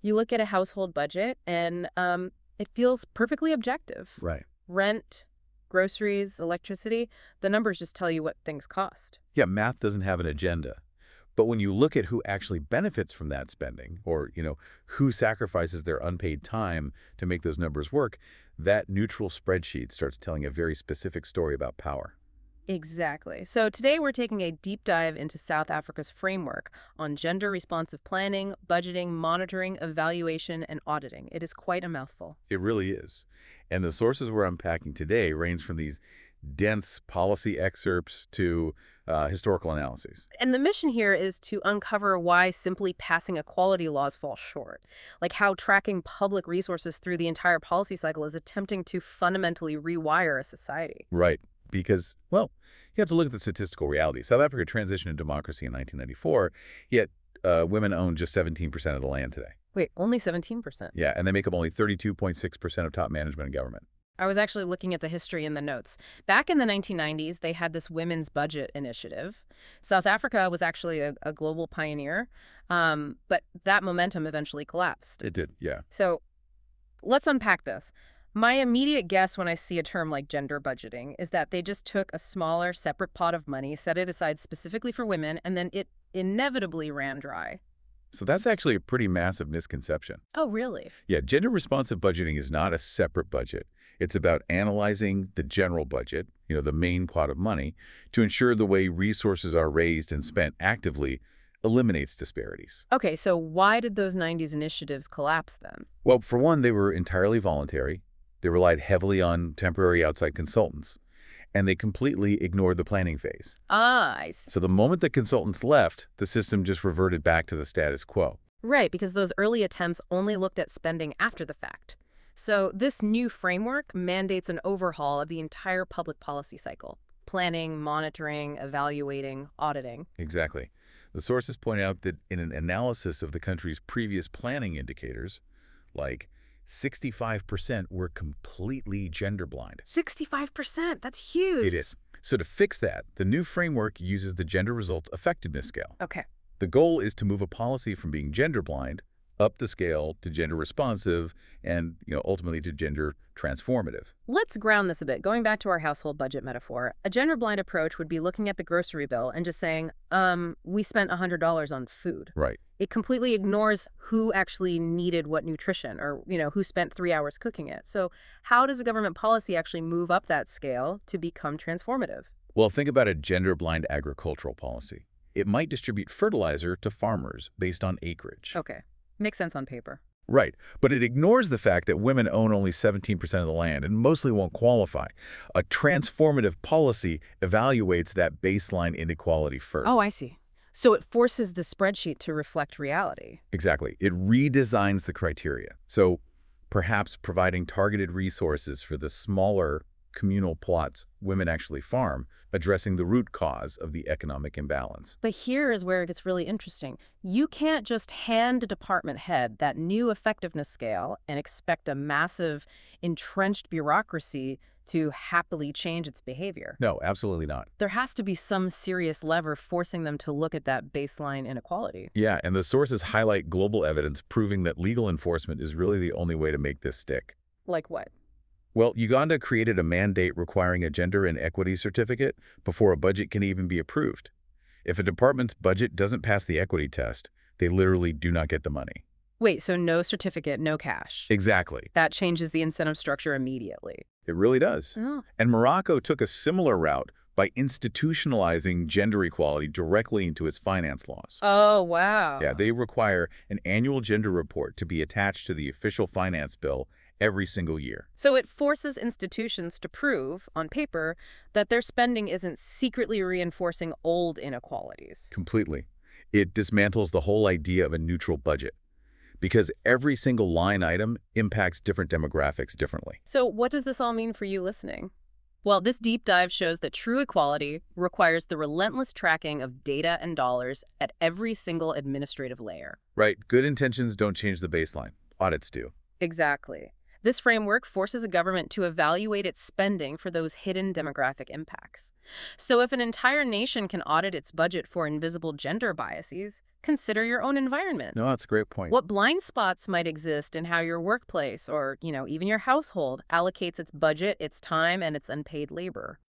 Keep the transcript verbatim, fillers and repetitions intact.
You look at a household budget and um, it feels perfectly objective. Right. Rent, groceries, electricity, the numbers just tell you what things cost. Yeah, math doesn't have an agenda. But when you look at who actually benefits from that spending, or, you know, who sacrifices their unpaid time to make those numbers work, that neutral spreadsheet starts telling a very specific story about power. Exactly. So today we're taking a deep dive into South Africa's framework on gender-responsive planning, budgeting, monitoring, evaluation, and auditing. It is quite a mouthful. It really is. And the sources we're unpacking today range from these dense policy excerpts to uh, historical analyses. And the mission here is to uncover why simply passing equality laws falls short, like how tracking public resources through the entire policy cycle is attempting to fundamentally rewire a society. Right. Because, well, you have to look at the statistical reality. South Africa transitioned to democracy in nineteen ninety-four, yet uh, women own just seventeen percent of the land today. Wait, only seventeen percent? Yeah, and they make up only thirty-two point six percent of top management and government. I was actually looking at the history in the notes. Back in the nineteen nineties, they had this women's budget initiative. South Africa was actually a, a global pioneer, um, but that momentum eventually collapsed. It did, yeah. So let's unpack this. My immediate guess when I see a term like gender budgeting is that they just took a smaller, separate pot of money, set it aside specifically for women, and then it inevitably ran dry. So that's actually a pretty massive misconception. Oh, really? Yeah, gender-responsive budgeting is not a separate budget. It's about analyzing the general budget, you know, the main pot of money, to ensure the way resources are raised and spent actively eliminates disparities. Okay, so why did those nineties initiatives collapse then? Well, for one, they were entirely voluntary. They relied heavily on temporary outside consultants, and they completely ignored the planning phase. Ah, I see. So the moment the consultants left, the system just reverted back to the status quo. Right, because those early attempts only looked at spending after the fact. So this new framework mandates an overhaul of the entire public policy cycle: planning, monitoring, evaluating, auditing. Exactly. The sources point out that in an analysis of the country's previous planning indicators, like sixty-five percent were completely gender blind. sixty-five percent, that's huge. It is. So to fix that, the new framework uses the Gender Results Effectiveness Scale. Okay. The goal is to move a policy from being gender blind up the scale to gender responsive and, you know, ultimately to gender transformative. Let's ground this a bit. Going back to our household budget metaphor, a gender-blind approach would be looking at the grocery bill and just saying, um, we spent one hundred dollars on food. Right. It completely ignores who actually needed what nutrition or, you know, who spent three hours cooking it. So how does a government policy actually move up that scale to become transformative? Well, think about a gender-blind agricultural policy. It might distribute fertilizer to farmers based on acreage. Okay. Makes sense on paper. Right, but it ignores the fact that women own only seventeen percent of the land and mostly won't qualify. A transformative policy evaluates that baseline inequality first. Oh, I see. So it forces the spreadsheet to reflect reality. Exactly. It redesigns the criteria. So perhaps providing targeted resources for the smaller communal plots women actually farm, addressing the root cause of the economic imbalance. But here is where it gets really interesting. You can't just hand a department head that new effectiveness scale and expect a massive, entrenched bureaucracy to happily change its behavior. No, absolutely not. There has to be some serious lever forcing them to look at that baseline inequality. Yeah, and the sources highlight global evidence proving that legal enforcement is really the only way to make this stick. Like what? Well, Uganda created a mandate requiring a gender and equity certificate before a budget can even be approved. If a department's budget doesn't pass the equity test, they literally do not get the money. Wait, so no certificate, no cash. Exactly. That changes the incentive structure immediately. It really does. Oh. And Morocco took a similar route by institutionalizing gender equality directly into its finance laws. Oh, wow. Yeah, they require an annual gender report to be attached to the official finance bill every single year. So it forces institutions to prove, on paper, that their spending isn't secretly reinforcing old inequalities. Completely. It dismantles the whole idea of a neutral budget, because every single line item impacts different demographics differently. So what does this all mean for you listening? Well, this deep dive shows that true equality requires the relentless tracking of data and dollars at every single administrative layer. Right. Good intentions don't change the baseline. Audits do. Exactly. This framework forces a government to evaluate its spending for those hidden demographic impacts. So if an entire nation can audit its budget for invisible gender biases, consider your own environment. No, that's a great point. What blind spots might exist in how your workplace or, you know, even your household allocates its budget, its time, and its unpaid labor.